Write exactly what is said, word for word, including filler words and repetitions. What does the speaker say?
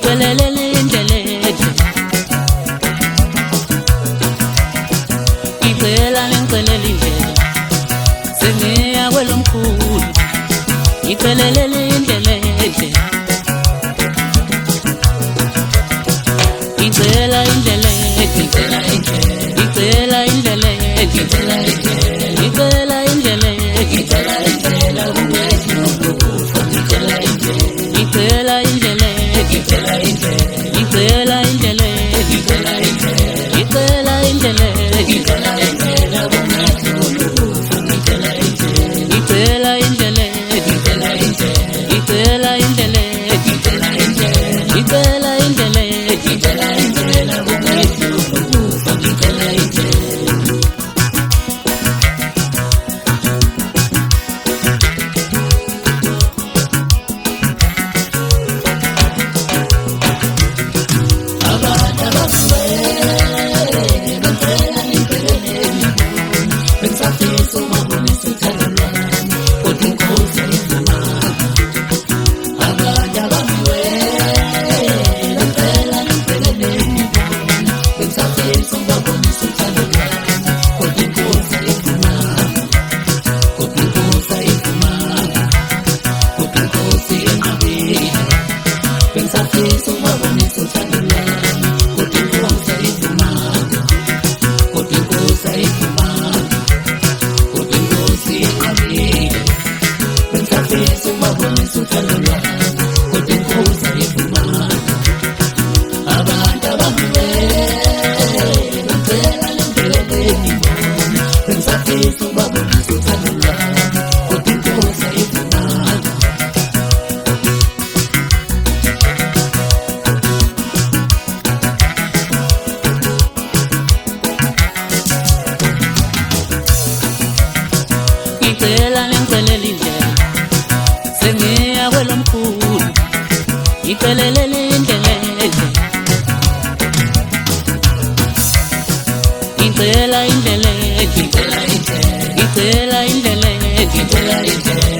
ngiphelele indlela ngicela ngicela indlela sengiya kwelomkhulu ngiphelele indlela ngicela indlela ngicela indlela ngicela indlela ngicela ngicela indlela ngicela indlela ungehlulukufa ngicela indlela ngicela indlela ngicela indlela ngicela indlela ngicela indlela ngicela indlela ngicela indlela ungehlulukufa ngicela indlela ngicela indlela ngicela indlela ngicela indlela ngicela indlela ngicela indlela ngicela indlela ungehlulukufa ngicela indlela ngicela ngicela indlela sengiya kwelomkhulu ngiphelele indlela ngicela indlela ngicela indlela ngicela indlela ngicela indlela